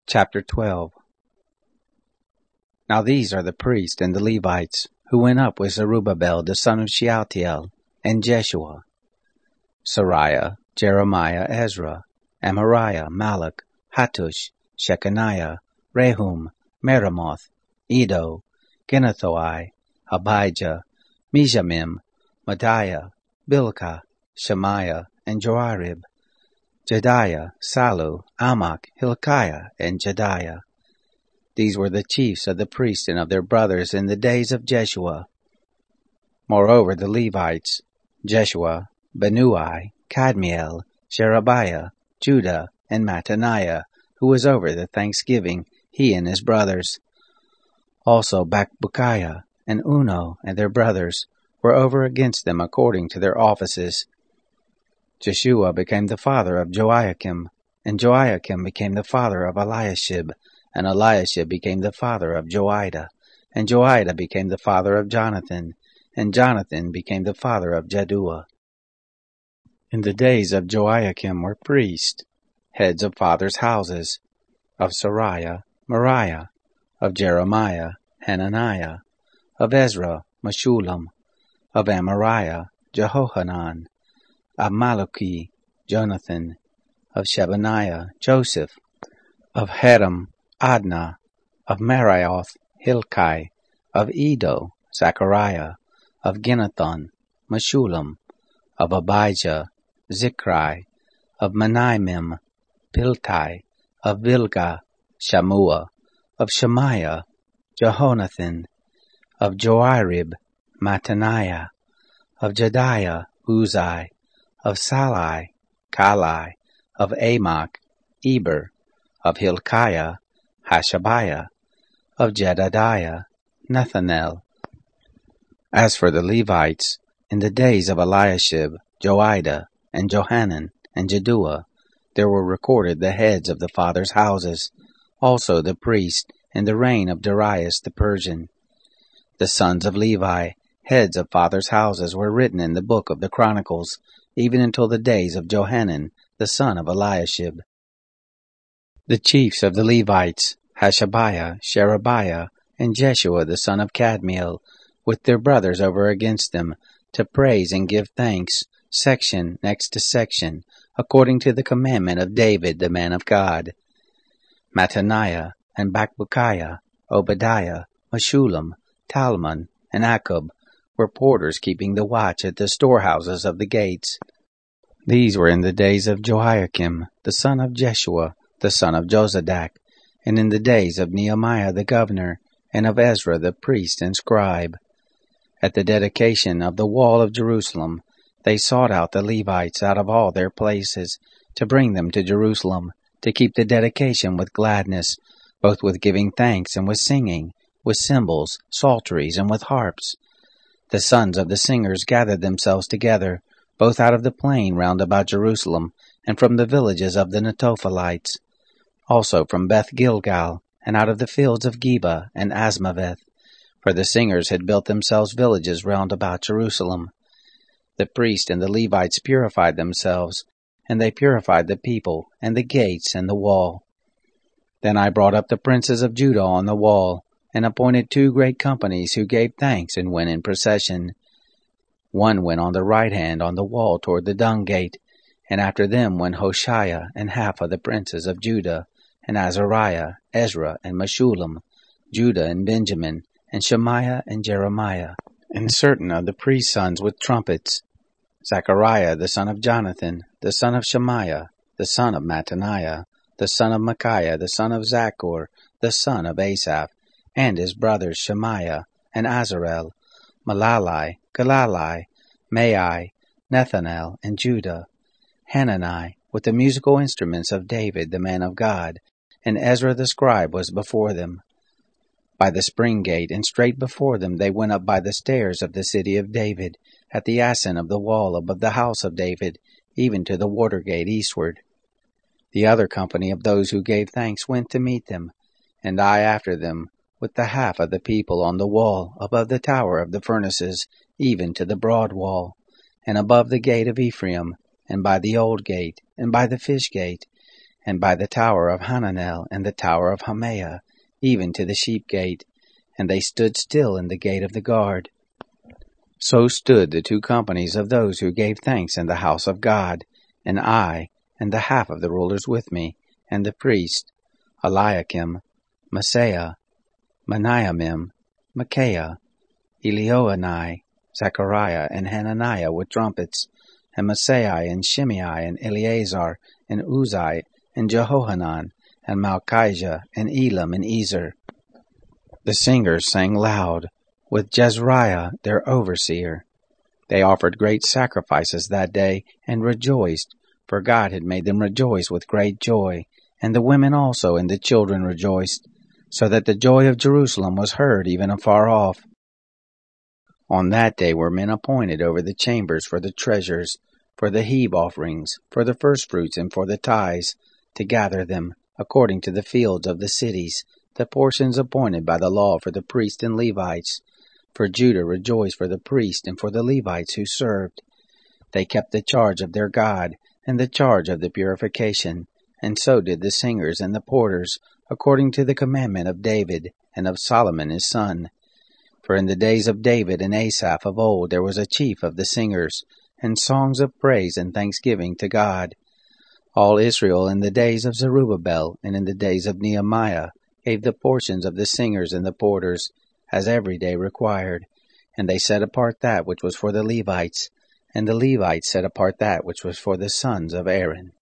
Chapter 12. Now these are the priests and the Levites, who went up with Zerubbabel the son of Shealtiel, and Jeshua, Sariah, Jeremiah, Ezra, Amariah, Malach, Hattush, Shechaniah, Rehum, Meremoth, Edo, Ginnathoi, Abijah, Mizamim, Madiah, Bilkah, Shemaiah, and Joarib, Jediah, Salu, Amok, Hilkiah, and Jediah. These were the chiefs of the priests and of their brothers in the days of Jeshua. Moreover the Levites, Jeshua, Benui, Kadmiel, Sherebiah, Judah, and Mattaniah, who was over the thanksgiving, he and his brothers. Also Bakbukiah and Uno and their brothers were over against them according to their offices. Jeshua became the father of Joiakim, and Joiakim became the father of Eliashib, and Eliashib became the father of Joiada, and Joiada became the father of Jonathan, and Jonathan became the father of Jaddua. In the days of Joiakim were priests, heads of fathers' houses, of Sariah, Moriah, of Jeremiah, Hananiah, of Ezra, Meshullam, of Amariah, Jehohanan, of Malachi, Jonathan, of Shebaniah, Joseph, of Haram, Adnah, of Marioth, Hilkai, of Edo, Zechariah, of Ginnathon, Meshullam, of Abijah, Zichri, of Menaimim, Piltai, of Bilgah, Shammua, of Shemaiah, Jehonathan, of Joarib, Mattaniah, of Jediah, Uzai, of Salai, Kalai, of Amok, Eber, of Hilkiah, Hashabiah, of Jedediah, Nethanel. As for the Levites, in the days of Eliashib, Joiada, and Johanan, and Jaddua, there were recorded the heads of the fathers' houses, also the priests, in the reign of Darius the Persian. The sons of Levi, heads of fathers' houses, were written in the book of the Chronicles, even until the days of Johanan, the son of Eliashib. The chiefs of the Levites, Hashabiah, Sherebiah, and Jeshua the son of Kadmiel, with their brothers over against them, to praise and give thanks, section next to section, according to the commandment of David the man of God. Mattaniah, and Bakbukiah, Obadiah, Meshullam, Talmon, and Akub were porters keeping the watch at the storehouses of the gates. These were in the days of Joiakim, the son of Jeshua, the son of Jozadak, and in the days of Nehemiah the governor, and of Ezra the priest and scribe. At the dedication of the wall of Jerusalem, they sought out the Levites out of all their places, to bring them to Jerusalem, to keep the dedication with gladness, both with giving thanks and with singing, with cymbals, psalteries, and with harps. The sons of the singers gathered themselves together, both out of the plain round about Jerusalem, and from the villages of the Netophilites, also from Beth Gilgal, and out of the fields of Geba and Asmaveth, for the singers had built themselves villages round about Jerusalem. The priests and the Levites purified themselves, and they purified the people, and the gates, and the wall. Then I brought up the princes of Judah on the wall, and appointed 2 great companies who gave thanks and went in procession. One went on the right hand on the wall toward the dung gate, and after them went Hoshea and half of the princes of Judah, and Azariah, Ezra, and Meshullam, Judah and Benjamin, and Shemaiah and Jeremiah, and certain of the priest's sons with trumpets, Zechariah the son of Jonathan, the son of Shemaiah, the son of Mattaniah, the son of Micaiah, the son of Zachor, the son of Asaph, and his brothers Shemaiah, and Azarel, Malalai, Galalai, Mai, Nethanel, and Judah, Hanani, with the musical instruments of David the man of God, and Ezra the scribe was before them. By the spring gate, and straight before them they went up by the stairs of the city of David, at the ascent of the wall above the house of David, even to the water gate eastward. The other company of those who gave thanks went to meet them, and I after them, with the half of the people on the wall, above the tower of the furnaces, even to the broad wall, and above the gate of Ephraim, and by the old gate, and by the fish gate, and by the tower of Hananel, and the tower of Hameah, even to the sheep gate, and they stood still in the gate of the guard. So stood the 2 companies of those who gave thanks in the house of God, and I, and the half of the rulers with me, and the priest, Eliakim, Maaseiah, Meniamim, Micaiah, Elioenai, Zechariah, and Hananiah with trumpets, and Maaseiah, and Shimei, and Eleazar, and Uzai, and Jehohanan, and Malchijah, and Elam, and Ezer. The singers sang loud, with Jezreiah their overseer. They offered great sacrifices that day, and rejoiced, for God had made them rejoice with great joy, and the women also and the children rejoiced, so that the joy of Jerusalem was heard even afar off. On that day were men appointed over the chambers for the treasures, for the heave offerings, for the firstfruits, and for the tithes, to gather them, according to the fields of the cities, the portions appointed by the law for the priests and Levites. For Judah rejoiced for the priests and for the Levites who served. They kept the charge of their God, and the charge of the purification, and so did the singers and the porters, according to the commandment of David, and of Solomon his son. For in the days of David and Asaph of old there was a chief of the singers, and songs of praise and thanksgiving to God. All Israel in the days of Zerubbabel and in the days of Nehemiah gave the portions of the singers and the porters, as every day required, and they set apart that which was for the Levites, and the Levites set apart that which was for the sons of Aaron.